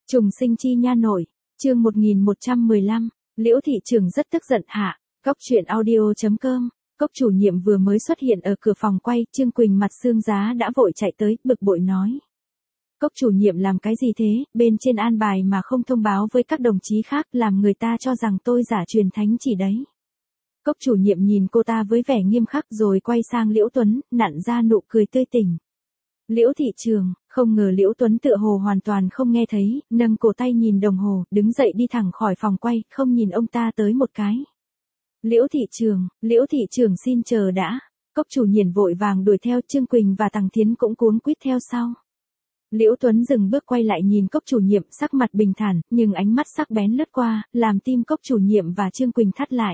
Trùng sinh chi nha nội, chương 1115, Liễu thị trường rất tức giận hạ, Cốc truyện audio.com, Cốc chủ nhiệm vừa mới xuất hiện ở cửa phòng quay, Trương Quỳnh mặt xương giá đã vội chạy tới, bực bội nói. Cốc chủ nhiệm làm cái gì thế, bên trên an bài mà không thông báo với các đồng chí khác, làm người ta cho rằng tôi giả truyền thánh chỉ đấy. Cốc chủ nhiệm nhìn cô ta với vẻ nghiêm khắc rồi quay sang Liễu Tuấn, nặn ra nụ cười tươi tỉnh. Liễu thị trường, không ngờ Liễu Tuấn tựa hồ hoàn toàn không nghe thấy, nâng cổ tay nhìn đồng hồ, đứng dậy đi thẳng khỏi phòng quay, không nhìn ông ta tới một cái. Liễu thị trường xin chờ đã. Cốc chủ nhiệm vội vàng đuổi theo, Trương Quỳnh và Tằng Thiến cũng cuống quýt theo sau. Liễu Tuấn dừng bước quay lại nhìn Cốc chủ nhiệm, sắc mặt bình thản, nhưng ánh mắt sắc bén lướt qua, làm tim Cốc chủ nhiệm và Trương Quỳnh thắt lại.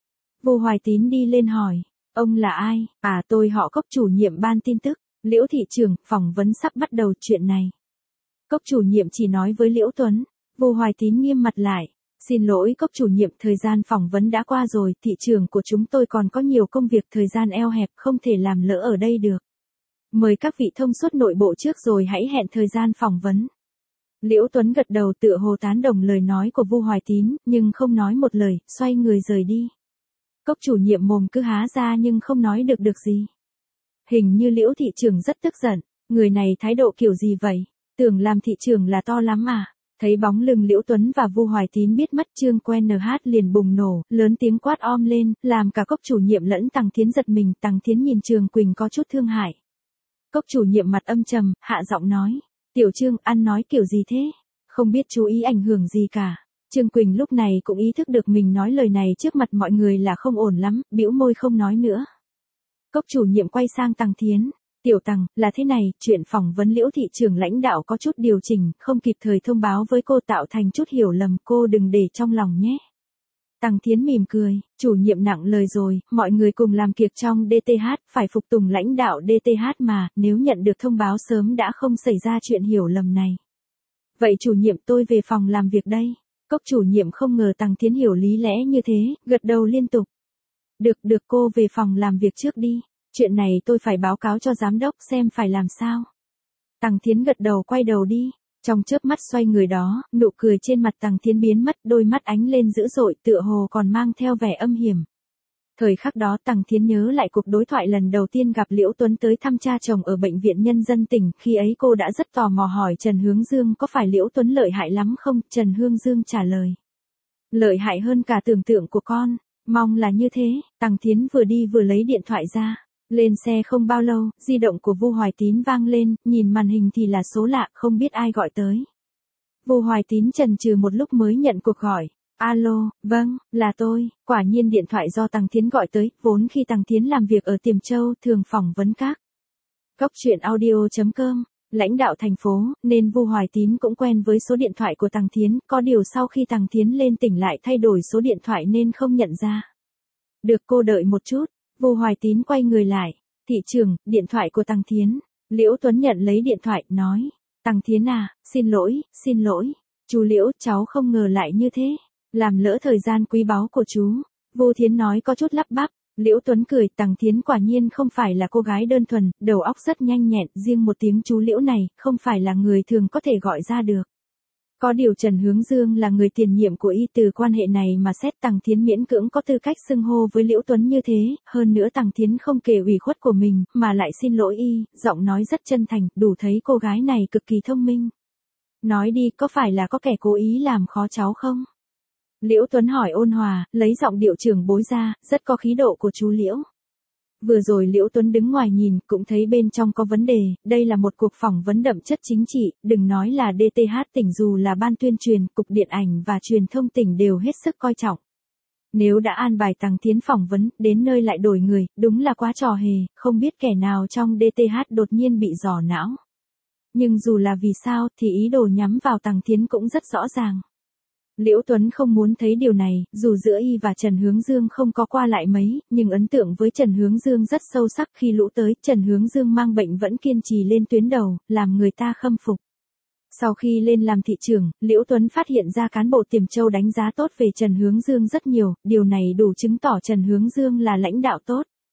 Vô Hoài Tín đi lên hỏi, ông là ai? À, tôi họ Cốc, chủ nhiệm ban tin tức. Liễu thị trường, phỏng vấn sắp bắt đầu, chuyện này. Cốc chủ nhiệm chỉ nói với Liễu Tuấn. Vô Hoài Tín nghiêm mặt lại. Xin lỗi Cốc chủ nhiệm, thời gian phỏng vấn đã qua rồi, thị trường của chúng tôi còn có nhiều công việc, thời gian eo hẹp, không thể làm lỡ ở đây được. Mời các vị thông suốt nội bộ trước rồi hãy hẹn thời gian phỏng vấn. Liễu Tuấn gật đầu tựa hồ tán đồng lời nói của Vô Hoài Tín, nhưng không nói một lời, xoay người rời đi. Cốc chủ nhiệm mồm cứ há ra nhưng không nói được gì. Hình như Liễu thị trường rất tức giận, người này thái độ kiểu gì vậy, tưởng làm thị trường là to lắm à. Thấy bóng lưng Liễu Tuấn và Vô Hoài Tín biết mất, Trương Quen NH liền bùng nổ, lớn tiếng quát om lên, làm cả Cốc chủ nhiệm lẫn Tằng Thiến giật mình. Tằng Thiến nhìn Trương Quỳnh có chút thương hại. Cốc chủ nhiệm mặt âm trầm, hạ giọng nói, Tiểu Trương, ăn nói kiểu gì thế, không biết chú ý ảnh hưởng gì cả. Trương Quỳnh lúc này cũng ý thức được mình nói lời này trước mặt mọi người là không ổn lắm, bĩu môi không nói nữa. Cốc chủ nhiệm quay sang Tằng Thiến, Tiểu Tằng, là thế này, chuyện phỏng vấn Liễu thị trường lãnh đạo có chút điều chỉnh, không kịp thời thông báo với cô tạo thành chút hiểu lầm, cô đừng để trong lòng nhé. Tằng Thiến mỉm cười, chủ nhiệm nặng lời rồi, mọi người cùng làm việc trong DTH, phải phục tùng lãnh đạo DTH mà, nếu nhận được thông báo sớm đã không xảy ra chuyện hiểu lầm này. Vậy chủ nhiệm, tôi về phòng làm việc đây. Cốc chủ nhiệm không ngờ Tằng Thiến hiểu lý lẽ như thế, gật đầu liên tục. Được cô về phòng làm việc trước đi, chuyện này tôi phải báo cáo cho giám đốc xem phải làm sao. Tằng Thiến gật đầu quay đầu đi, trong chớp mắt xoay người đó, nụ cười trên mặt Tằng Thiến biến mất, đôi mắt ánh lên dữ dội tựa hồ còn mang theo vẻ âm hiểm. Thời khắc đó Tằng Thiến nhớ lại cuộc đối thoại lần đầu tiên gặp Liễu Tuấn tới thăm cha chồng ở bệnh viện nhân dân tỉnh, khi ấy cô đã rất tò mò hỏi Trần Hướng Dương có phải Liễu Tuấn lợi hại lắm không, Trần Hướng Dương trả lời. Lợi hại hơn cả tưởng tượng của con, mong là như thế. Tằng Thiến vừa đi vừa lấy điện thoại ra. Lên xe không bao lâu, di động của Vô Hoài Tín vang lên, nhìn màn hình thì là số lạ, không biết ai gọi tới. Vô Hoài Tín chần chừ một lúc mới nhận cuộc gọi. Alo, vâng, là tôi. Quả nhiên điện thoại do Tằng Thiến gọi tới, vốn khi Tằng Thiến làm việc ở Tiềm Châu thường phỏng vấn các Cốc truyện audio.com, lãnh đạo thành phố, nên Vô Hoài Tín cũng quen với số điện thoại của Tằng Thiến, có điều sau khi Tằng Thiến lên tỉnh lại thay đổi số điện thoại nên không nhận ra. Được, cô đợi một chút. Vô Hoài Tín quay người lại. Thị trường, điện thoại của Tằng Thiến. Liễu Tuấn nhận lấy điện thoại, nói. Tằng Thiến à, xin lỗi. Chú Liễu, cháu không ngờ lại như thế. Làm lỡ thời gian quý báu của chú. Vô Thiến nói có chút lắp bắp. Liễu Tuấn cười, Tằng Thiến quả nhiên không phải là cô gái đơn thuần, đầu óc rất nhanh nhẹn, riêng một tiếng chú Liễu này, không phải là người thường có thể gọi ra được. Có điều Trần Hướng Dương là người tiền nhiệm của y, từ quan hệ này mà xét Tằng Thiến miễn cưỡng có tư cách xưng hô với Liễu Tuấn như thế, hơn nữa Tằng Thiến không kể ủy khuất của mình, mà lại xin lỗi y, giọng nói rất chân thành, đủ thấy cô gái này cực kỳ thông minh. Nói đi, có phải là có kẻ cố ý làm khó cháu không? Liễu Tuấn hỏi ôn hòa, lấy giọng điệu trưởng bối ra, rất có khí độ của chú Liễu. Vừa rồi Liễu Tuấn đứng ngoài nhìn, cũng thấy bên trong có vấn đề, đây là một cuộc phỏng vấn đậm chất chính trị, đừng nói là DTH tỉnh, dù là ban tuyên truyền, cục điện ảnh và truyền thông tỉnh đều hết sức coi trọng. Nếu đã an bài Tằng Thiến phỏng vấn, đến nơi lại đổi người, đúng là quá trò hề, không biết kẻ nào trong DTH đột nhiên bị dò não. Nhưng dù là vì sao, thì ý đồ nhắm vào Tằng Thiến cũng rất rõ ràng. Liễu Tuấn không muốn thấy điều này, dù giữa y và Trần Hướng Dương không có qua lại mấy, nhưng ấn tượng với Trần Hướng Dương rất sâu sắc. Khi lũ tới, Trần Hướng Dương mang bệnh vẫn kiên trì lên tuyến đầu, làm người ta khâm phục. Sau khi lên làm thị trưởng, Liễu Tuấn phát hiện ra cán bộ Tiềm Châu đánh giá tốt về Trần Hướng Dương rất nhiều, điều này đủ chứng tỏ Trần Hướng Dương là lãnh đạo tốt.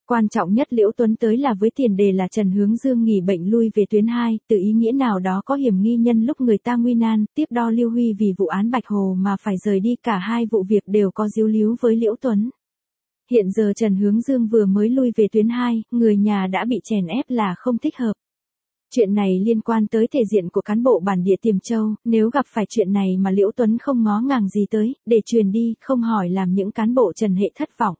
Quan trọng nhất Liễu Tuấn tới là với tiền đề là Trần Hướng Dương nghỉ bệnh lui về tuyến 2, từ ý nghĩa nào đó có hiểm nghi nhân lúc người ta nguy nan, tiếp đo Lưu Huy vì vụ án Bạch Hồ mà phải rời đi, cả hai vụ việc đều có díu líu với Liễu Tuấn. Hiện giờ Trần Hướng Dương vừa mới lui về tuyến 2, người nhà đã bị chèn ép là không thích hợp. Chuyện này liên quan tới thể diện của cán bộ bản địa Tiềm Châu, nếu gặp phải chuyện này mà Liễu Tuấn không ngó ngàng gì tới, để truyền đi, không hỏi làm những cán bộ Trần Hệ thất vọng.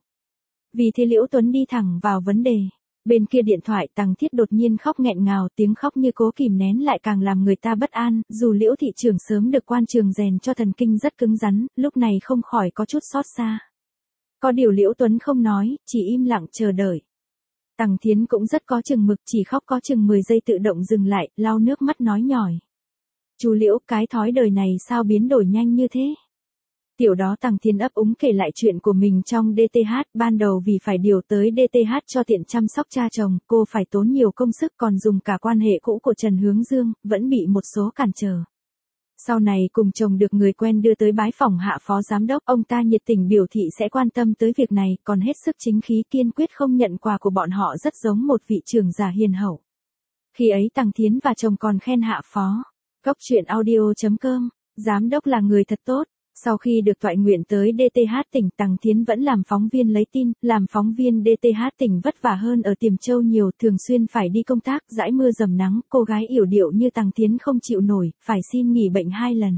Vì thế Liễu Tuấn đi thẳng vào vấn đề. Bên kia điện thoại Tằng Thiết đột nhiên khóc nghẹn ngào, tiếng khóc như cố kìm nén lại càng làm người ta bất an, dù Liễu thị trưởng sớm được quan trường rèn cho thần kinh rất cứng rắn, lúc này không khỏi có chút xót xa. Có điều Liễu Tuấn không nói, chỉ im lặng chờ đợi. Tằng Thiến cũng rất có chừng mực, chỉ khóc có chừng 10 giây tự động dừng lại, lau nước mắt nói nhỏi. Chú Liễu, cái thói đời này sao biến đổi nhanh như thế? Tiểu đó Tằng Thiến ấp úng kể lại chuyện của mình trong DTH, ban đầu vì phải điều tới DTH cho tiện chăm sóc cha chồng, cô phải tốn nhiều công sức còn dùng cả quan hệ cũ của Trần Hướng Dương, vẫn bị một số cản trở. Sau này cùng chồng được người quen đưa tới bái phỏng Hạ phó giám đốc, ông ta nhiệt tình biểu thị sẽ quan tâm tới việc này, còn hết sức chính khí kiên quyết không nhận quà của bọn họ, rất giống một vị trưởng giả hiền hậu. Khi ấy Tằng Thiến và chồng còn khen Hạ phó. Góc truyện audio.com, giám đốc là người thật tốt. Sau khi được toại nguyện tới DTH tỉnh, Tằng Thiến vẫn làm phóng viên lấy tin, làm phóng viên DTH tỉnh vất vả hơn ở Tiềm Châu nhiều, thường xuyên phải đi công tác, dãi mưa dầm nắng, cô gái yểu điệu như Tằng Thiến không chịu nổi, phải xin nghỉ bệnh 2 lần.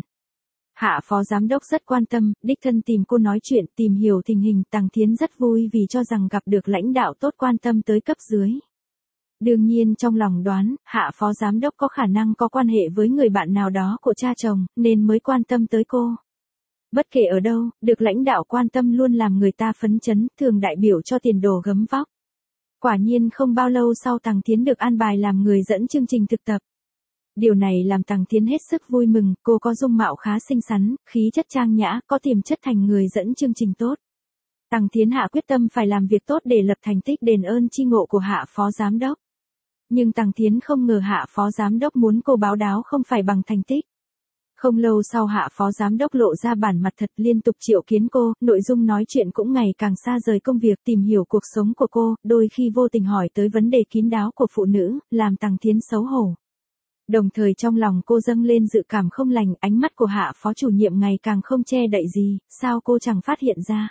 Hạ phó giám đốc rất quan tâm, đích thân tìm cô nói chuyện, tìm hiểu tình hình, Tằng Thiến rất vui vì cho rằng gặp được lãnh đạo tốt quan tâm tới cấp dưới. Đương nhiên trong lòng đoán, Hạ phó giám đốc có khả năng có quan hệ với người bạn nào đó của cha chồng, nên mới quan tâm tới cô. Bất kể ở đâu, được lãnh đạo quan tâm luôn làm người ta phấn chấn, thường đại biểu cho tiền đồ gấm vóc. Quả nhiên không bao lâu sau Tằng Thiến được an bài làm người dẫn chương trình thực tập. Điều này làm Tằng Thiến hết sức vui mừng, cô có dung mạo khá xinh xắn, khí chất trang nhã, có tiềm chất thành người dẫn chương trình tốt. Tằng Thiến hạ quyết tâm phải làm việc tốt để lập thành tích đền ơn chi ngộ của Hạ phó giám đốc. Nhưng Tằng Thiến không ngờ Hạ phó giám đốc muốn cô báo đáo không phải bằng thành tích. Không lâu sau Hạ phó giám đốc lộ ra bản mặt thật, liên tục triệu kiến cô, nội dung nói chuyện cũng ngày càng xa rời công việc, tìm hiểu cuộc sống của cô, đôi khi vô tình hỏi tới vấn đề kín đáo của phụ nữ, làm Tằng Thiến xấu hổ. Đồng thời trong lòng cô dâng lên dự cảm không lành, ánh mắt của Hạ phó chủ nhiệm ngày càng không che đậy gì, sao cô chẳng phát hiện ra.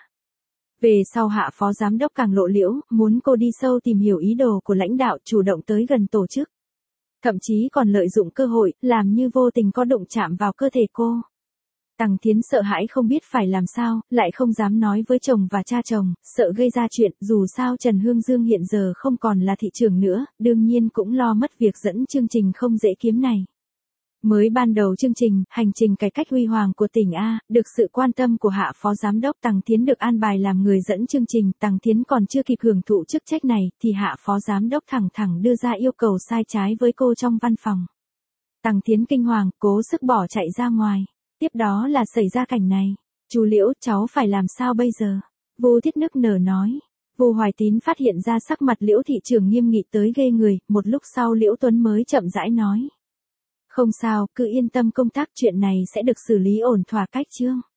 Về sau Hạ phó giám đốc càng lộ liễu, muốn cô đi sâu tìm hiểu ý đồ của lãnh đạo, chủ động tới gần tổ chức. Thậm chí còn lợi dụng cơ hội, làm như vô tình có đụng chạm vào cơ thể cô. Tằng Thiến sợ hãi không biết phải làm sao, lại không dám nói với chồng và cha chồng, sợ gây ra chuyện, dù sao Trần Hướng Dương hiện giờ không còn là thị trưởng nữa, đương nhiên cũng lo mất việc dẫn chương trình không dễ kiếm này. Mới ban đầu chương trình, hành trình cải cách huy hoàng của tỉnh A, được sự quan tâm của Hạ phó giám đốc, Tằng Thiến được an bài làm người dẫn chương trình, Tằng Thiến còn chưa kịp hưởng thụ chức trách này, thì Hạ phó giám đốc thẳng đưa ra yêu cầu sai trái với cô trong văn phòng. Tằng Thiến kinh hoàng, cố sức bỏ chạy ra ngoài. Tiếp đó là xảy ra cảnh này. Chú Liễu, cháu phải làm sao bây giờ? Vu Thiết nức nở nói. Vu Hoài Tín phát hiện ra sắc mặt Liễu thị trưởng nghiêm nghị tới ghê người, một lúc sau Liễu Tuấn mới chậm rãi nói. Không sao, cứ yên tâm công tác, chuyện này sẽ được xử lý ổn thỏa cách chương.